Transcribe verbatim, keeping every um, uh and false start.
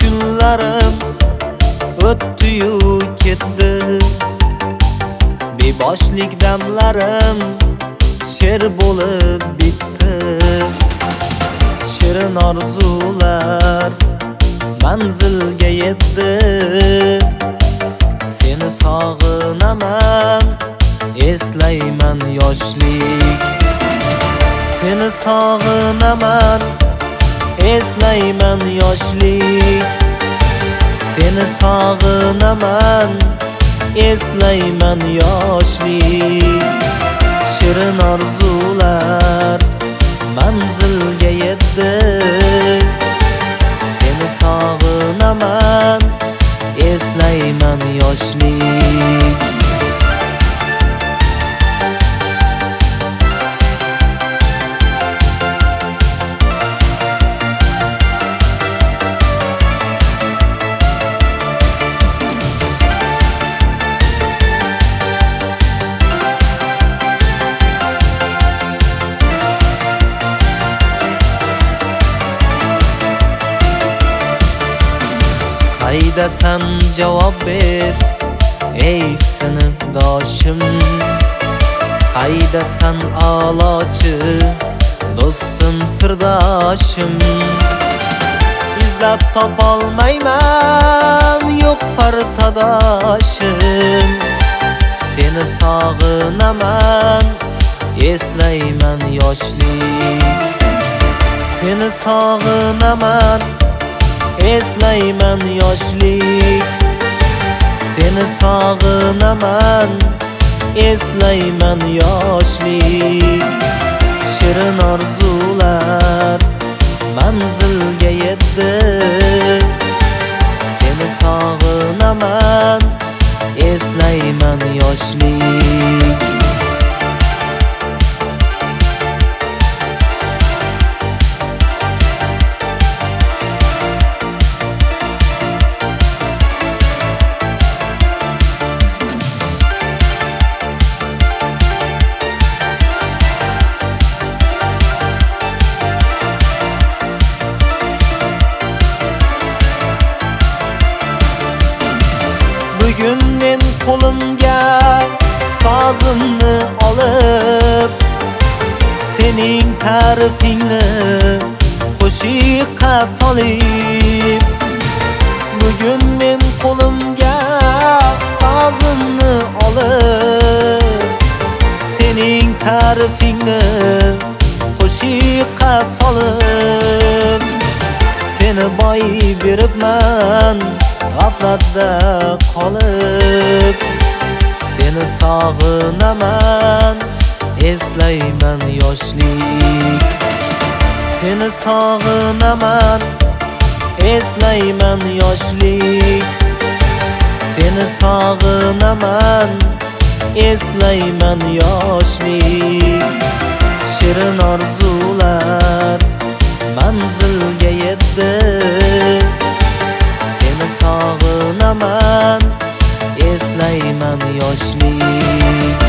kunlarim o'tdi-yu ketdi. Beboshlik damlarim she'r bo'lib bitdi. Shirin orzular manzilga yetdi. Seni sog'inaman, eslayman yoshlik. Seni sog'inaman, eslayman yoshlik. Seni sog'inaman, eslayman yoshlik. Shirin orzular manzilga yetdi. Seni sog'inaman, eslayman yoshlik. Qaydasan javob ber ey sinfdoshim. Qaydasan a'lochi do'stim sirdoshim. Izlab topolmayman yo'q partadoshim. Seni sog'inaman, eslayman yoshlik. Seni sog'inaman, eslayman yoshlik. Seni sog'inaman, eslayman yoshlik. Shirin orzular manzilga yetdi. Seni sog'inaman, eslayman yoshlik. Bugun men qo'limga sozimni olib, sening ta'rifingni qo'shiqqa solib. Bugun men qo'limga sozimni olib, sening ta'rifingni qo'shiqqa solib. Seni boy beribman g'aflatda qolib. Seni sog'inaman, eslayman yoshlik. Seni sog'inaman, eslayman yoshlik. Seni sog'inaman, eslayman yoshlik. Shirin orzular manzilga yetdi. Seni sog'inaman, eslayman yoshlik.